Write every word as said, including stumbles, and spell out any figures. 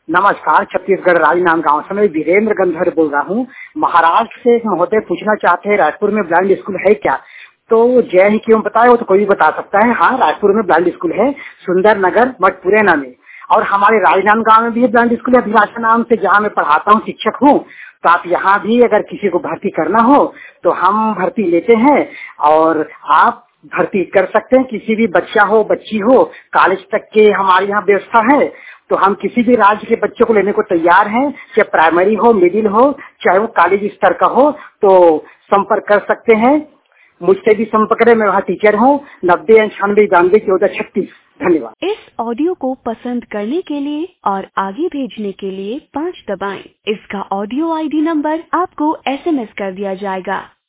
नमस्कार, छत्तीसगढ़ राजनांद गांव से मैं वीरेंद्र गंधर बोल रहा हूँ। महाराष्ट्र से एक महोदय पूछना चाहते हैं रायपुर में ब्लाइंड स्कूल है क्या? तो जय ही क्यों बताए, वो तो कोई भी बता सकता है। हाँ, रायपुर में ब्लाइंड स्कूल है, सुंदर नगर मठपुरैना में। और हमारे राजनांद गांव में भी ब्लाइंड स्कूल है अभिलाषा नाम से, जहाँ मैं पढ़ाता हूँ, शिक्षक हूँ। तो आप यहाँ भी अगर किसी को भर्ती करना हो तो हम भर्ती लेते हैं और आप भर्ती कर सकते हैं। किसी भी बच्चा हो बच्ची हो, कॉलेज तक के हमारे यहाँ व्यवस्था है। तो हम किसी भी राज्य के बच्चों को लेने को तैयार हैं, चाहे प्राइमरी हो, मिडिल हो, चाहे वो कॉलेज स्तर का हो। तो संपर्क कर सकते हैं, मुझसे भी संपर्क करें। मैं वहाँ टीचर हूँ। नब्बे अंठानवे बानवे चौदह छत्तीस। धन्यवाद। इस ऑडियो को पसंद करने के लिए और आगे भेजने के लिए पाँच दबाएं। इसका ऑडियो आईडी नंबर आपको एसएमएस कर दिया जाएगा।